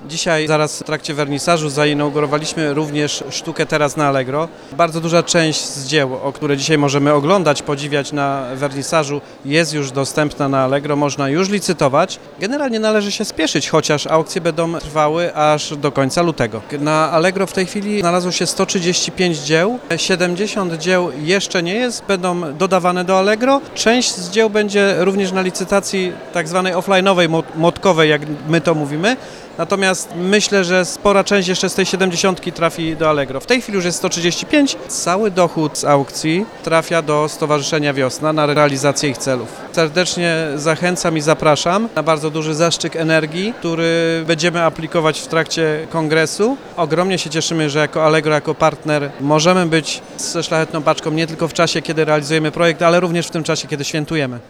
Dzisiaj zaraz w trakcie wernisażu zainaugurowaliśmy również sztukę Teraz na Allegro. Bardzo duża część z dzieł, o które dzisiaj możemy oglądać, podziwiać na wernisażu, jest już dostępna na Allegro, można już licytować. Generalnie należy się spieszyć, chociaż aukcje będą trwały aż do końca lutego. Na Allegro w tej chwili znalazło się 135 dzieł, 70 dzieł jeszcze nie jest, będą dodawane do Allegro. Część z dzieł będzie również na licytacji tak zwanej offline'owej, młotkowej, jak my to mówimy. Natomiast myślę, że spora część jeszcze z tej 70 trafi do Allegro. W tej chwili już jest 135. Cały dochód z aukcji trafia do Stowarzyszenia Wiosna na realizację ich celów. Serdecznie zachęcam i zapraszam na bardzo duży zastrzyk energii, który będziemy aplikować w trakcie kongresu. Ogromnie się cieszymy, że jako Allegro, jako partner możemy być ze Szlachetną Paczką nie tylko w czasie, kiedy realizujemy projekt, ale również w tym czasie, kiedy świętujemy.